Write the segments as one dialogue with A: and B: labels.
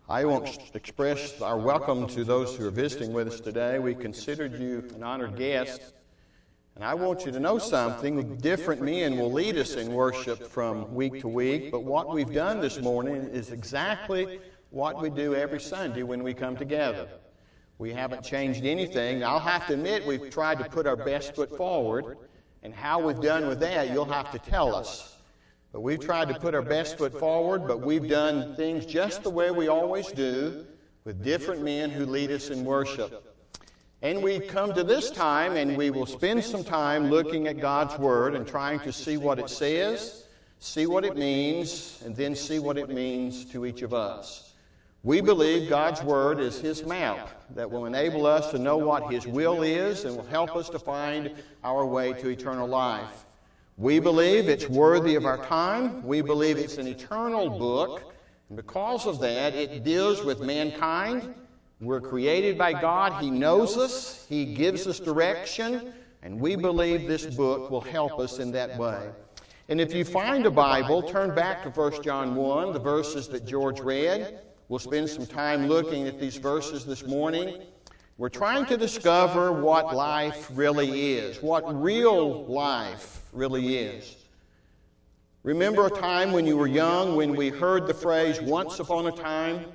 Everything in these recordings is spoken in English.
A: I want to express our welcome to those who are visiting with us today. We considered you an honored guest, and I want you to know something. Different men will lead us in worship from week to week, but what we've done this morning is exactly what we do every Sunday when we come together. We haven't changed anything. I'll have to admit we've tried to put our best foot forward, and how we've done with that, you'll have to tell us. But we've tried to put our best foot forward, but we've done things just the way we always do with different men who lead us in worship. And we've come to this time, and we will spend some time looking at God's Word and trying to see what it says, see what it means, and then see what it means to each of us. We believe God's Word is His map that will enable us to know what His will is and will help us to find our way to eternal life. We believe it's worthy of our time. We believe it's an eternal book. And because of that, it deals with mankind. We're created by God. He knows us. He gives us direction. And we believe this book will help us in that way. And if you find a Bible, turn back to 1 John 1, the verses that George read. We'll spend some time looking at these verses this morning. We're trying to discover what life really is, what real life really is. Remember a time when you were young, when we heard the phrase, once upon a time?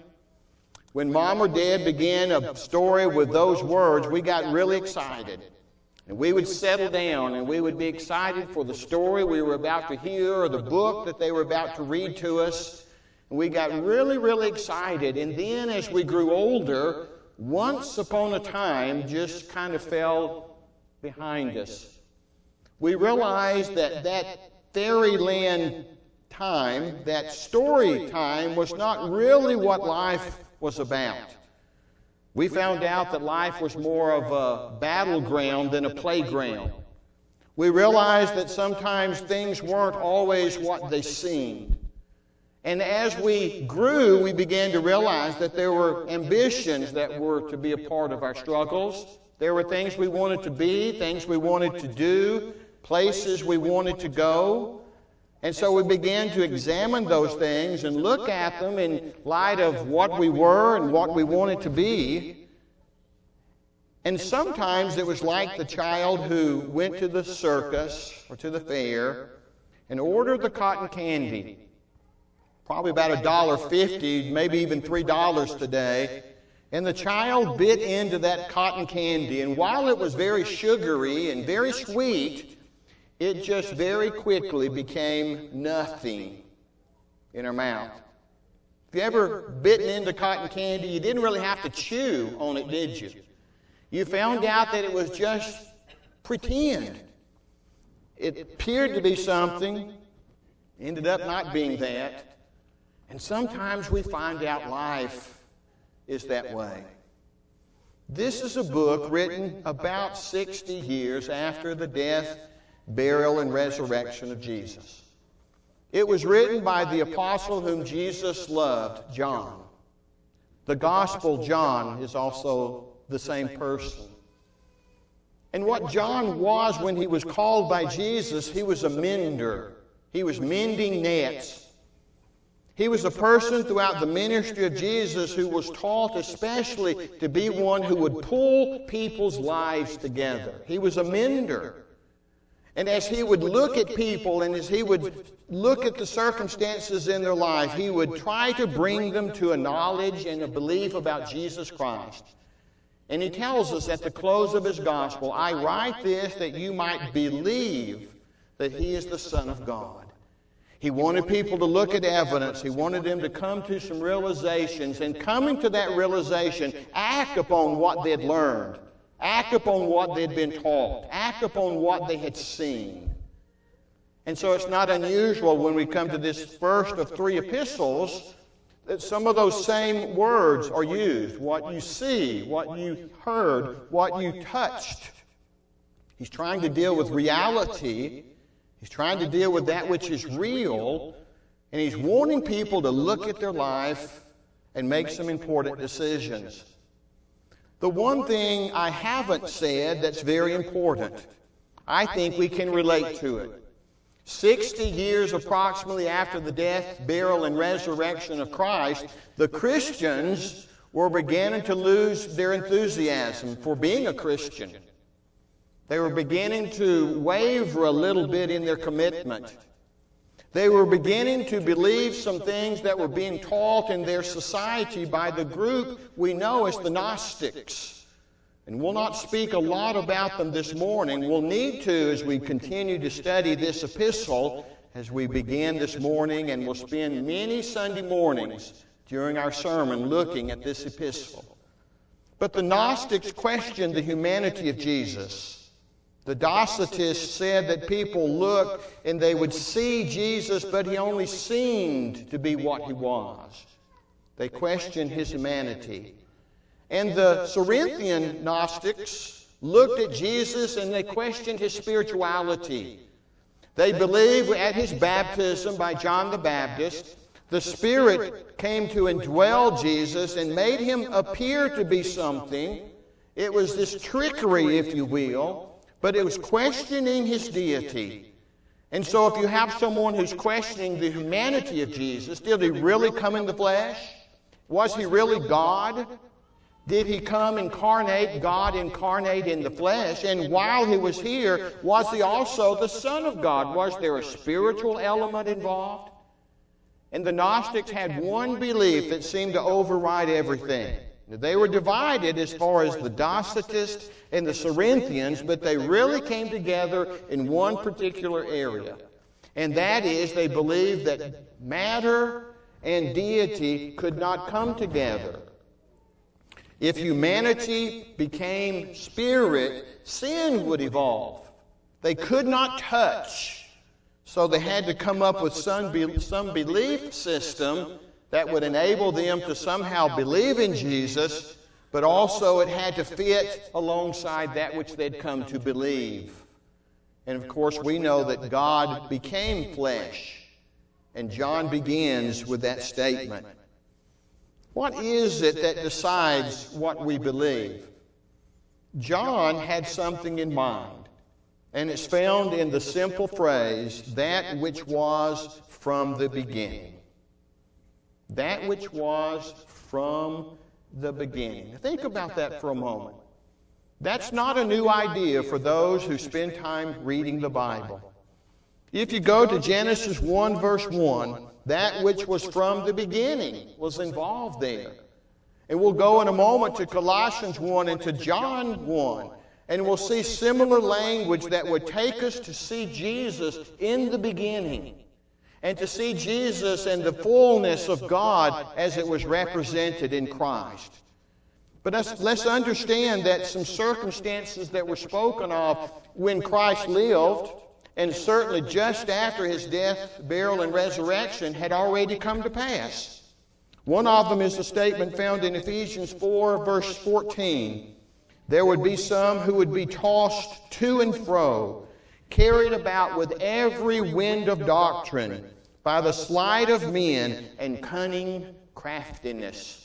A: When Mom or Dad began a story with those words, we got really excited. And we would settle down and we would be excited for the story we were about to hear or the book that they were about to read to us. And we got really, really excited. And then as we grew older, once upon a time just kind of fell behind us. We realized that fairyland time, that story time, was not really what life was about. We found out that life was more of a battleground than a playground. We realized that sometimes things weren't always what they seemed. And as we grew, we began to realize that there were ambitions that were to be a part of our struggles. There were things we wanted to be, things we wanted to do, places we wanted to go. And so we began to examine those things and look at them in light of what we were and what we wanted to be. And sometimes it was like the child who went to the circus or to the fair and ordered the cotton candy. Probably about $1.50, maybe even $3 today. And the child bit into that cotton candy. And while it was very sugary and very sweet, it just very quickly became nothing in her mouth. If you ever bitten into cotton candy, you didn't really have to chew on it, did you? You found out that it was just pretend. It appeared to be something, ended up not being that. And sometimes we find out life is that way. This is a book written about 60 years after the death, burial, and resurrection of Jesus. It was written by the apostle whom Jesus loved, John. The Gospel John is also the same person. And what John was when he was called by Jesus, he was a mender. He was mending nets. He was a person throughout the ministry of Jesus who was taught especially to be one who would pull people's lives together. He was a mender. And as he would look at people and as he would look at the circumstances in their life, he would try to bring them to a knowledge and a belief about Jesus Christ. And he tells us at the close of his gospel, I write this that you might believe that he is the Son of God. He wanted people to look at evidence. He wanted them to come to some realizations. And coming to that realization, act upon what they'd learned. Act upon what they'd been taught. Act upon what they had seen. And so it's not unusual when we come to this first of three epistles that some of those same words are used. What you see, what you heard, what you touched. He's trying to deal with reality. He's trying to deal with that which is real, and he's wanting people to look at their life and make some important decisions. The one thing I haven't said that's very important, I think we can relate to it. 60 years approximately after the death, burial, and resurrection of Christ, the Christians were beginning to lose their enthusiasm for being a Christian. They were beginning to waver a little bit in their commitment. They were beginning to believe some things that were being taught in their society by the group we know as the Gnostics. And we'll not speak a lot about them this morning. We'll need to as we continue to study this epistle as we begin this morning, and we'll spend many Sunday mornings during our sermon looking at this epistle. But the Gnostics questioned the humanity of Jesus. The Docetists said that people looked and they would see Jesus, but he only seemed to be what he was. They questioned his humanity. And the Cerinthian Gnostics looked at Jesus and they questioned his spirituality. They believed at his baptism by John the Baptist, the Spirit came to indwell Jesus and made him appear to be something. It was this trickery, if you will, but it was questioning his deity. And so if you have someone who's questioning the humanity of Jesus, did he really come in the flesh? Was he really God? Did he come incarnate, God incarnate in the flesh? And while he was here, was he also the Son of God? Was there a spiritual element involved? And the Gnostics had one belief that seemed to override everything. They were divided as far as the Docetists and the Cerinthians, but they really came together in one particular area. And that is, they believed that matter and deity could not come together. If humanity became spirit, sin would evolve. They could not touch. So they had to come up with some belief system that would enable them to somehow believe in Jesus, but also it had to fit alongside that which they'd come to believe. And of course, we know that God became flesh. And John begins with that statement. What is it that decides what we believe? John had something in mind, and it's found in the simple phrase, that which was from the beginning. That which was from the beginning. Think about that for a moment. That's not a new idea for those who spend time reading the Bible. If you go to Genesis 1 verse 1, that which was from the beginning was involved there. And we'll go in a moment to Colossians 1 and to John 1, and we'll see similar language that would take us to see Jesus in the beginning and to see Jesus and the fullness of God as it was represented in Christ. But let's understand that some circumstances that were spoken of when Christ lived, and certainly just after his death, burial, and resurrection, had already come to pass. One of them is a statement found in Ephesians 4, verse 14. There would be some who would be tossed to and fro, carried about with every wind of doctrine, by the sleight of men and cunning craftiness.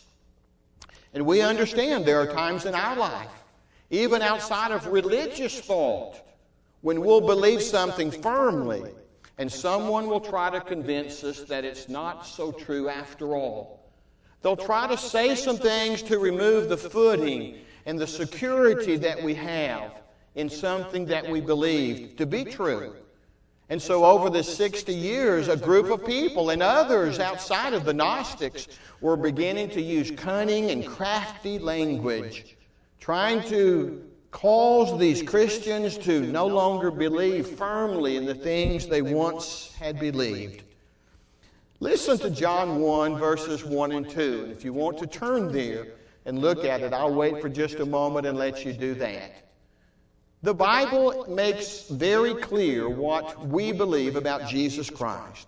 A: And we understand there are times in our life, even outside of religious thought, when we'll believe something firmly, and someone will try to convince us that it's not so true after all. They'll try to say some things to remove the footing and the security that we have in something that we believe to be true. And so over the 60 years, a group of people and others outside of the Gnostics were beginning to use cunning and crafty language, trying to cause these Christians to no longer believe firmly in the things they once had believed. Listen to John 1, verses 1 and 2. And if you want to turn there and look at it, I'll wait for just a moment and let you do that. The Bible makes very clear what we believe about Jesus Christ.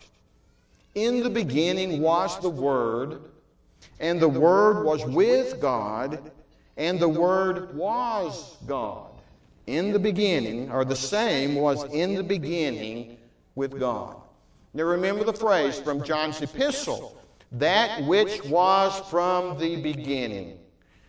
A: In the beginning was the Word, and the Word was with God, and the Word was God. In the beginning, or the same was in the beginning with God. Now remember the phrase from John's epistle, that which was from the beginning.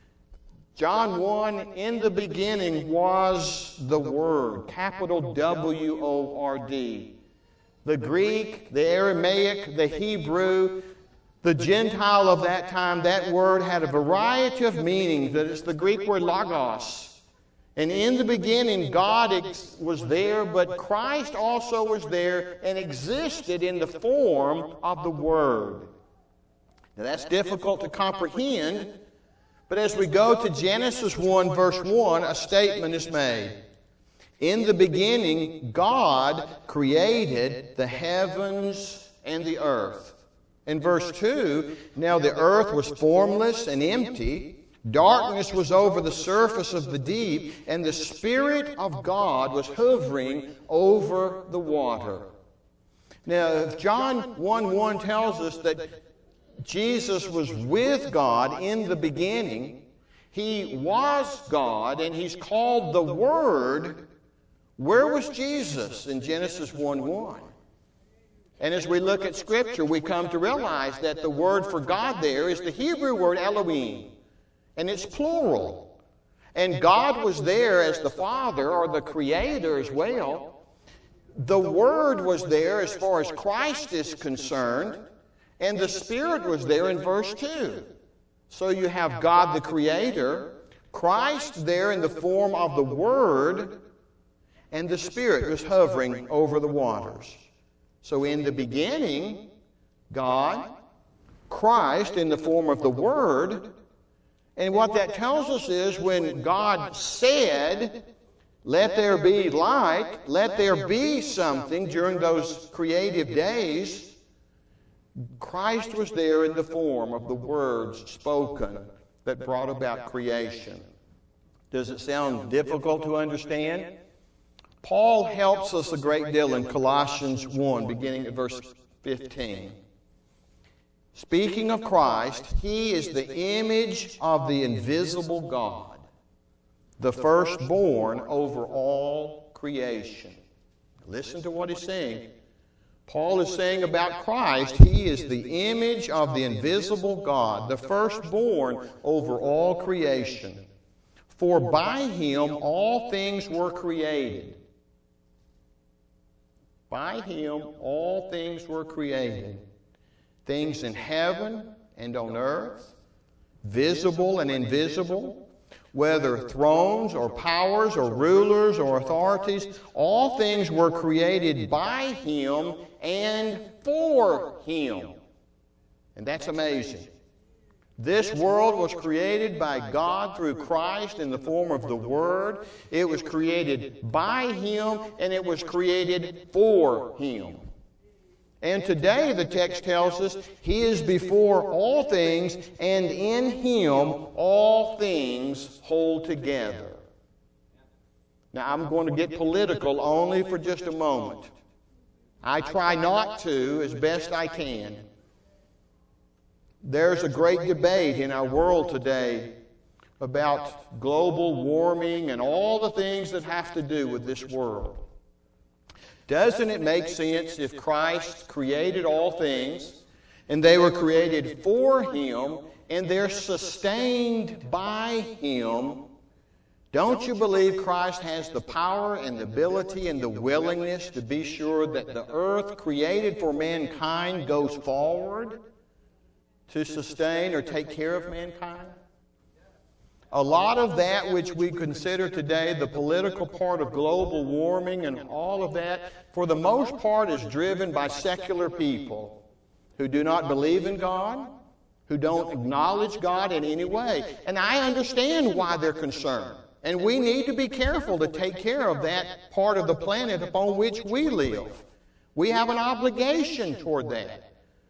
A: John 1, in the beginning was the Word, capital W-O-R-D. the Greek, the Aramaic, the Hebrew, the Gentile of that time, that word had a variety of meanings. That is the Greek word logos. And in the beginning, God was there, but Christ also was there and existed in the form of the Word. Now that's difficult to comprehend, but as we go to Genesis 1, verse 1, a statement is made. In the beginning, God created the heavens and the earth. In verse 2, now the earth was formless and empty. Darkness was over the surface of the deep, and the Spirit of God was hovering over the water. Now, if John 1:1 tells us that Jesus was with God in the beginning, He was God, and He's called the Word. Where was Jesus in Genesis 1:1? And as we look at Scripture, we come to realize that the word for God there is the Hebrew word Elohim, and it's plural. And God was there as the Father or the Creator as well. The Word was there as far as Christ is concerned, and the Spirit was there in verse 2. So you have God the Creator, Christ there in the form of the Word, and the Spirit was hovering over the waters. So in the beginning, God, Christ in the form of the Word, and what that tells us is when God said, let there be light, let there be something during those creative days, Christ was there in the form of the words spoken that brought about creation. Does it sound difficult to understand? Paul helps us a great deal in Colossians 1, beginning at verse 15. Speaking of Christ, He is the image of the invisible God, the firstborn over all creation. Listen to what he's saying. Paul is saying about Christ, He is the image of the invisible God, the firstborn over all creation. For by Him all things were created. By Him all things were created, things in heaven and on earth, visible and invisible, whether thrones or powers or rulers or authorities, all things were created by Him and for Him. And that's amazing. This world was created by God through Christ in the form of the Word. It was created by Him, and it was created for Him. And today the text tells us He is before all things, and in Him all things hold together. Now I'm going to get political only for just a moment. I try not to as best I can. There's a great debate in our world today about global warming and all the things that have to do with this world. Doesn't it make sense if Christ created all things and they were created for Him and they're sustained by Him? Don't you believe Christ has the power and the ability and the willingness to be sure that the earth created for mankind goes forward to sustain or take care of mankind? A lot of that which we consider today the political part of global warming and all of that, for the most part, is driven by secular people who do not believe in God, who don't acknowledge God in any way. And I understand why they're concerned. And we need to be careful to take care of that part of the planet upon which we live. We have an obligation toward that.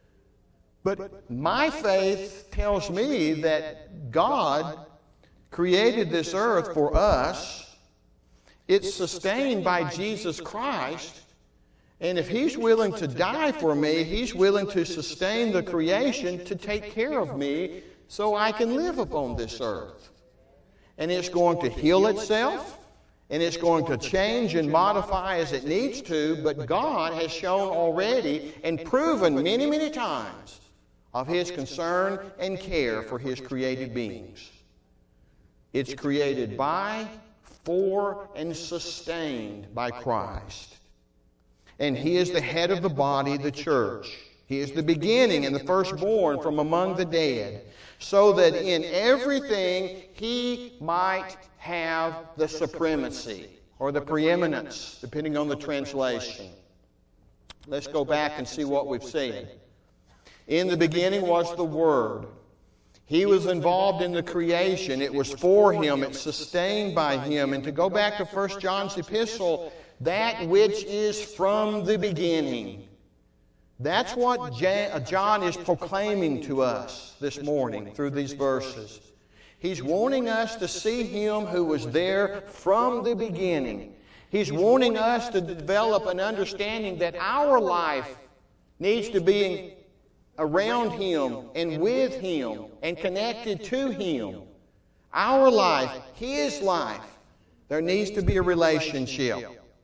A: But my faith tells me that God created this earth for us. It's sustained by Jesus Christ. And if He's willing to die for me, He's willing to sustain the creation to take care of me so I can live upon this earth. And it's going to heal itself, and it's going to change and modify as it needs to, but God has shown already and proven many, many times of His concern and care for His created beings. It's created by, for, and sustained by Christ. and He is the head of the body, the church. He is the beginning and the firstborn from among the dead, so that in everything He might have the supremacy, or the preeminence, depending on the translation. Let's go back and see what we've said. In the beginning was the Word. He was involved in the creation. It was for Him. It's sustained by Him. And to go back to 1 John's epistle, that which is from the beginning. That's what John is proclaiming to us this morning through these verses. He's wanting us to see Him who was there from the beginning. He's wanting us to develop an understanding that our life needs to be around Him and with Him and connected to Him. Our life, His life, there needs to be a relationship.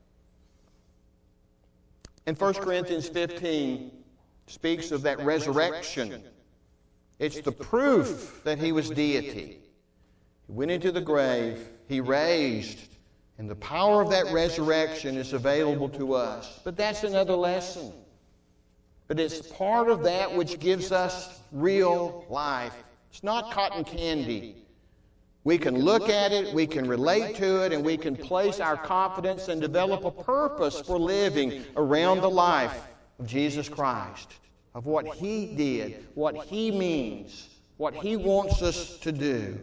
A: And 1 Corinthians 15 speaks of that resurrection. It's the proof that He was deity. He went into the grave, He raised, and the power of that resurrection is available to us. But that's another lesson. But it's part of that which gives us real life. It's not cotton candy. We can look at it, we can relate to it, and we can place our confidence and develop a purpose for living around the life of Jesus Christ, of what He did, what He means, what He wants us to do.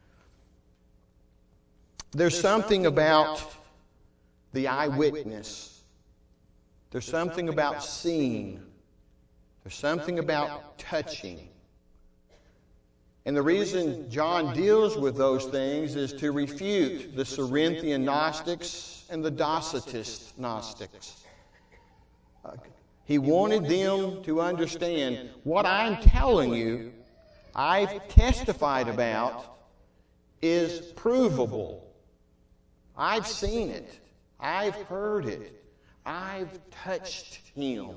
A: There's something about the eyewitness. There's something about seeing. There's something about touching. And the reason John deals with those things is to refute the Cerinthian Gnostics and the Docetist Gnostics. He wanted them to understand what I'm telling you, I've testified about, is provable. I've seen it. I've heard it. I've touched Him.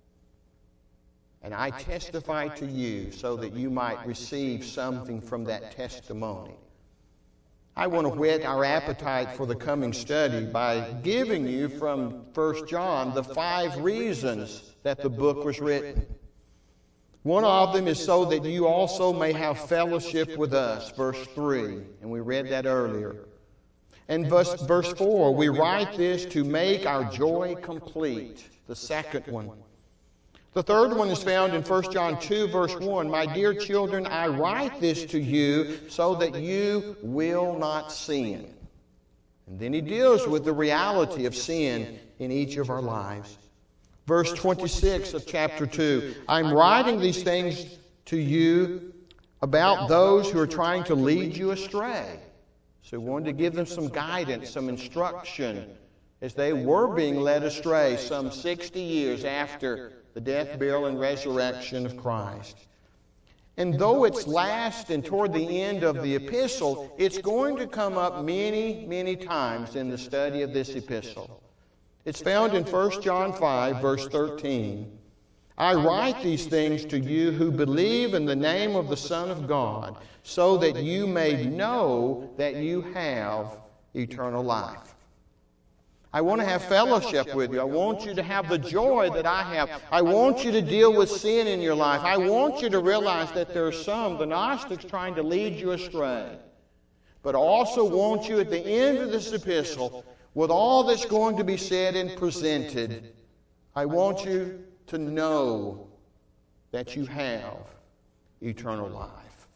A: And I testify to you so that you might receive something from that testimony. I want to whet our appetite for the coming study by giving you from 1 John the 5 reasons that the book was written. One of them is so that you also may have fellowship with us, verse 3, and we read that earlier. And verse 4, we write this to make our joy complete, the second one. The third one is found in 1 John 2, verse 1. My dear children, I write this to you so that you will not sin. And then he deals with the reality of sin in each of our lives. Verse 26 of chapter 2. I'm writing these things to you about those who are trying to lead you astray. So we wanted to give them some guidance, some instruction, as they were being led astray some 60 years after the death, burial, and resurrection of Christ. And though it's last and toward the end of the epistle, it's going to come up many, many times in the study of this epistle. It's found in 1 John 5, verse 13. I write these things to you who believe in the name of the Son of God, so that you may know that you have eternal life. I want to have fellowship with you. I want you to have the joy that I have. I want you to deal with sin in your life. I want you to realize that there are some, the Gnostics, trying to lead you astray. But I also want you at the end of this epistle, with all that's going to be said and presented, I want you to know that you have eternal life.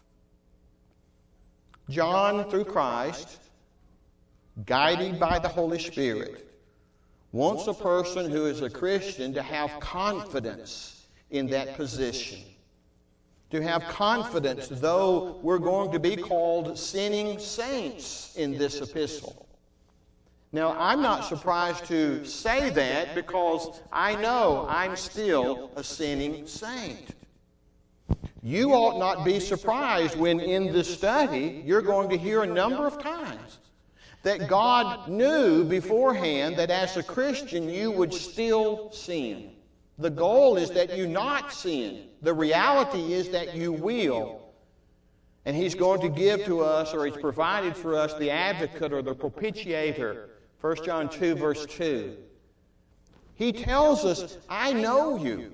A: John, through Christ, guided by the Holy Spirit, wants a person who is a Christian to have confidence in that position. To have confidence, though we're going to be called sinning saints in this epistle. Now, I'm not surprised to say that because I know I'm still a sinning saint. You ought not be surprised when in this study you're going to hear a number of times that God knew beforehand that as a Christian you would still sin. The goal is that you not sin. The reality is that you will. And He's going to give to us, or He's provided for us, the advocate or the propitiator. 1 John 2, verse 2. He tells us, I know you.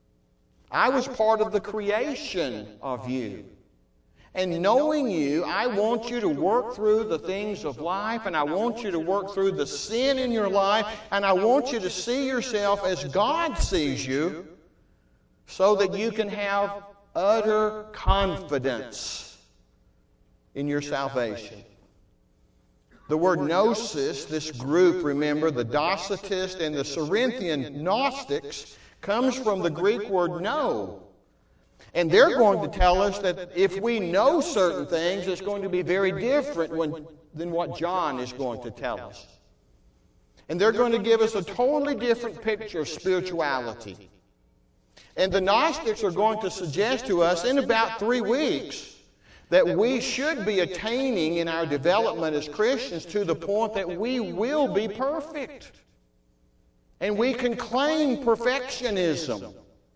A: I was part of the creation of you. And knowing you, I want you to work through the things of life, and I want you to work through the sin in your life, and I want you to see yourself as God sees you, so that you can have utter confidence in your salvation. The word gnosis, this group, remember, the Docetists and the Cerinthian Gnostics, comes from the Greek word know. And they're going to tell us that if we know certain things, it's going to be very different than what John is going to tell us. And they're going to give us a totally different picture of spirituality. And the Gnostics are going to suggest to us in about 3 weeks that we should be attaining in our development as Christians to the point that we will be perfect. And we can claim perfectionism.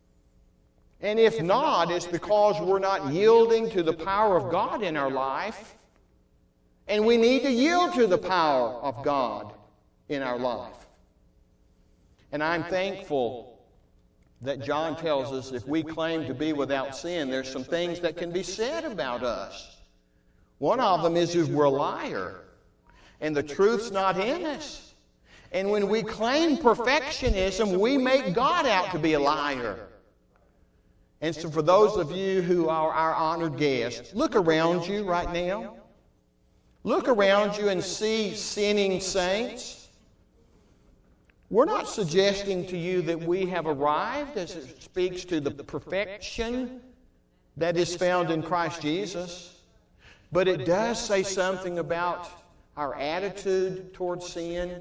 A: And if not, it's because we're not yielding to the power of God in our life. And we need to yield to the power of God in our life. And I'm thankful that John tells us if we claim to be without sin, there's some things that can be said about us. One of them is we're a liar. And the truth's not in us. And when we claim perfectionism, we make God out to be a liar. And so for those of you who are our honored guests, look around you right now. Look around you and see sinning saints. We're not suggesting to you that we have arrived as it speaks to the perfection that is found in Christ Jesus. But it does say something about our attitude towards sin,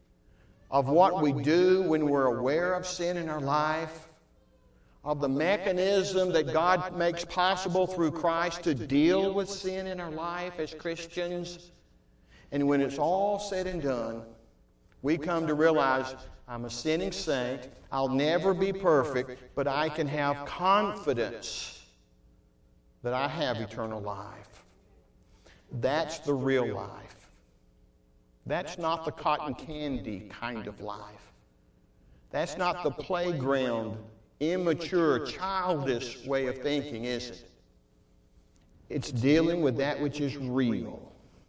A: of what we do when we're aware of sin in our life, of the mechanism that God makes possible through Christ to deal with sin in our life as Christians. And when it's all said and done, we come to realize I'm a sinning saint, I'll never be perfect, but I can have confidence that I have eternal life. That's the real life. That's not the cotton candy kind of life. That's not the playground, immature, childish way of thinking, is it? It's dealing with that which is real.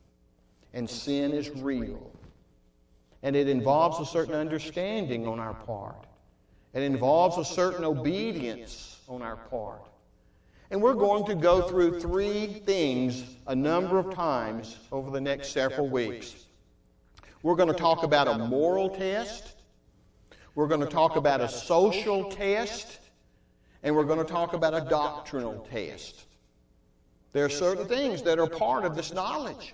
A: And sin is real. And it involves a certain understanding on our part. It involves a certain obedience on our part. And we're going to go through 3 things a number of times over the next several weeks. We're going to talk about a moral test. We're going to talk about a social test. And we're going to talk about a doctrinal test. There are certain things that are part of this knowledge.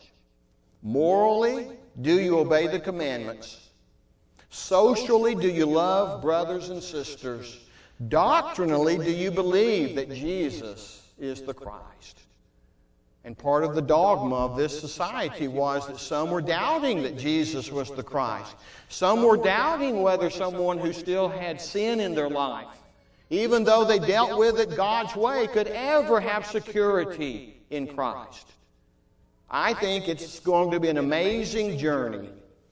A: Morally, do you obey the commandments? Socially, do you love brothers and sisters? Doctrinally, do you believe that Jesus is the Christ? And part of the dogma of this society was that some were doubting that Jesus was the Christ. Some were doubting whether someone who still had sin in their life, even though they dealt with it God's way, could ever have security in Christ. I think it's going to be an amazing journey.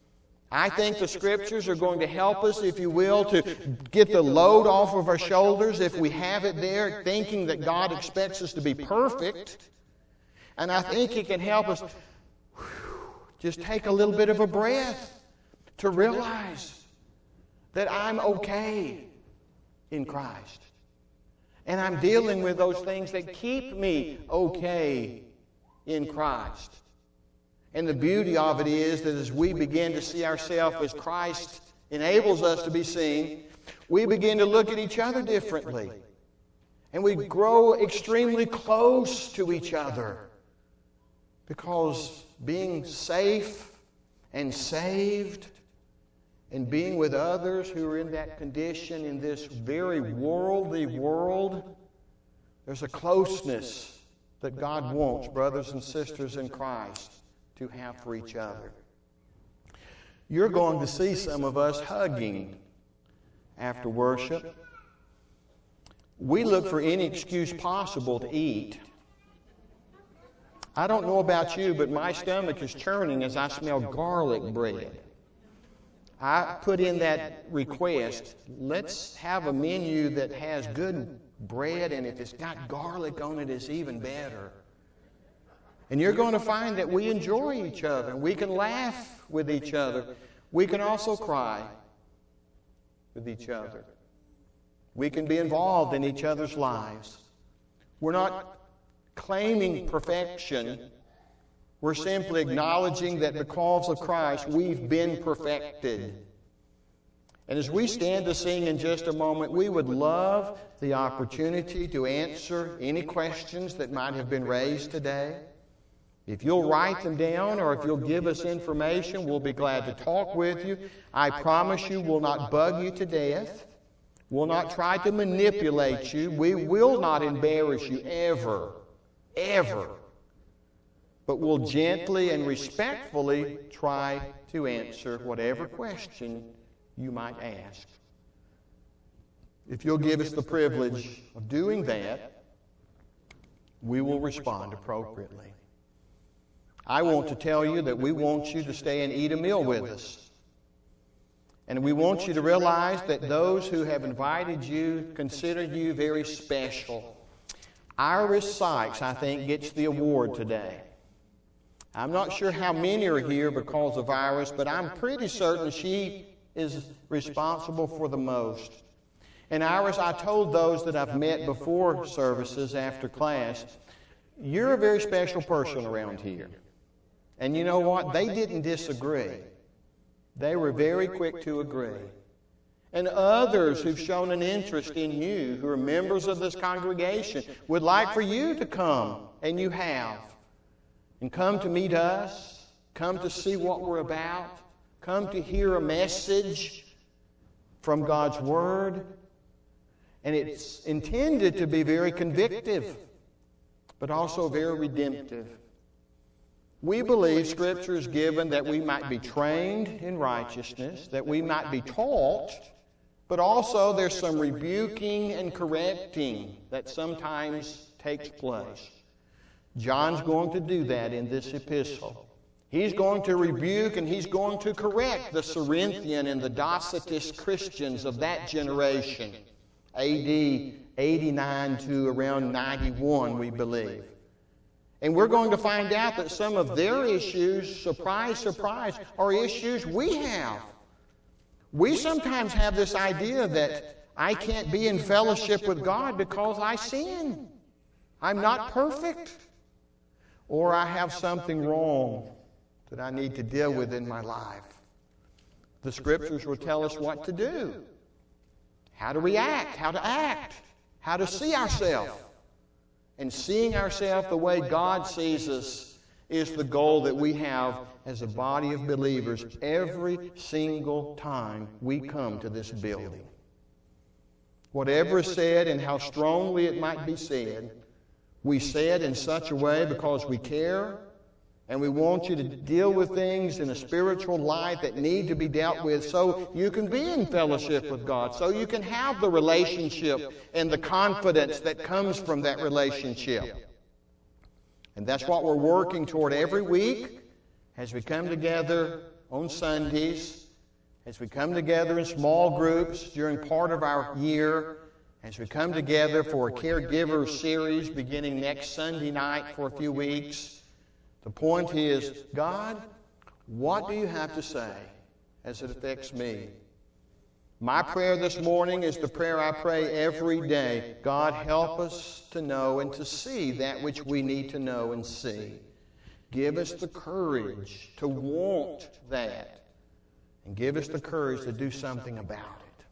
A: I think the Scriptures are going to help us, if you will, to get the load off of our shoulders if we have it there, thinking that God expects us to be perfect. And I think it can help us just take a little bit of a breath to realize that I'm okay in Christ. And I'm dealing with those things that keep me okay in Christ. And the beauty of it is that as we begin to see ourselves as Christ enables us to be seen, we begin to look at each other differently. And we grow extremely close to each other. Because being safe and saved and being with others who are in that condition in this very worldly world, there's a closeness that God wants brothers and sisters in Christ to have for each other. You're going to see some of us hugging after worship. We look for any excuse possible to eat. I don't know about you, but my stomach is churning as I smell garlic bread. I put in that request, let's have a menu that has good bread, and if it's got garlic on it, it's even better. And you're going to find that we enjoy each other, and we can laugh with each other. We can also cry with each other. We can be involved in each other's lives. We're not claiming perfection. We're simply acknowledging that because of Christ, we've been perfected. And as we stand to sing in just a moment, we would love the opportunity to answer any questions that might have been raised today. If you'll write them down or if you'll give us information, we'll be glad to talk with you. I promise you we'll not bug you to death. We'll not try to manipulate you. We will not embarrass you ever, ever. But we'll gently and respectfully try to answer whatever question you might ask. If you'll give us the privilege of doing that, we will respond appropriately. I want to tell you that we want you to stay and eat a meal with us. And we want you to realize that those who have invited you consider you very special. Iris Sykes, I think, gets the award today. I'm not sure how many are here because of Iris, but I'm pretty certain she is responsible for the most. And Iris, I told those that I've met before services after class, you're a very special person around here. And you know what? They didn't disagree. They were very quick to agree. And others who've shown an interest in you, who are members of this congregation, would like for you to come, and you have. And come to meet us, come to see what we're about, come to hear a message from God's Word. And it's intended to be very convictive, but also very redemptive. We believe Scripture is given that we might be trained in righteousness, that we might be taught, but also there's some rebuking and correcting that sometimes takes place. John's going to do that in this epistle. He's going to rebuke and he's going to correct the Cerinthian and the Docetist Christians of that generation, A.D. 89 to around 91, we believe. And we're going to find out that some of their issues, surprise, surprise, are issues we have. We sometimes have this idea that I can't be in fellowship with God because I sin. I'm not perfect. Or I have something wrong that I need to deal with in my life. The Scriptures will tell us what to do, how to react, how to see ourselves. And seeing ourselves the way God sees us is the goal that we have as a body of believers every single time we come to this building. Whatever is said and how strongly it might be said, we say it in such a way because we care and we want you to deal with things in a spiritual light that need to be dealt with so you can be in fellowship with God, so you can have the relationship and the confidence that comes from that relationship. And that's what we're working toward every week as we come together on Sundays, as we come together in small groups during part of our year, as we come together for a caregiver series beginning next Sunday night for a few weeks. The point is, God, what do you have to say as it affects me? My prayer this morning is the prayer I pray every day. God, help us to know and to see that which we need to know and see. Give us the courage to want that. And give us the courage to do something about it.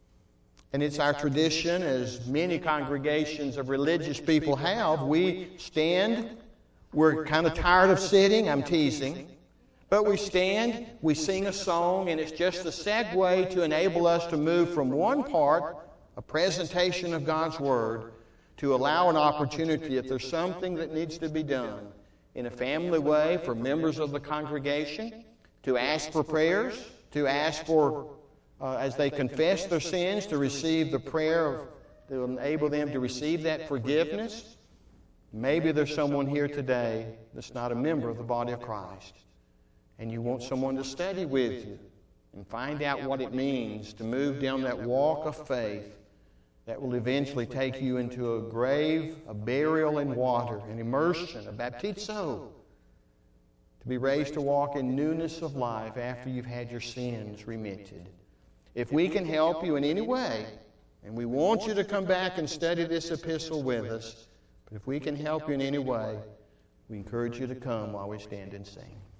A: And it's our tradition, as many congregations of religious people have, we stand. We're kind of tired of sitting. I'm teasing. But we stand, we sing a song, and it's just a segue to enable us to move from one part, a presentation of God's Word, to allow an opportunity, if there's something that needs to be done in a family way for members of the congregation, to ask for prayers, to ask for, as they confess their sins, to receive the prayer to enable them to receive that forgiveness. Maybe there's someone here today that's not a member of the body of Christ, and you want someone to study with you, and find out what it means to move down that walk of faith that will eventually take you into a grave, a burial in water, an immersion, a baptizo, to be raised to walk in newness of life after you've had your sins remitted. If we can help you in any way, and we want you to come back and study this epistle with us, but if we can help you in any way, we encourage you to come while we stand and sing.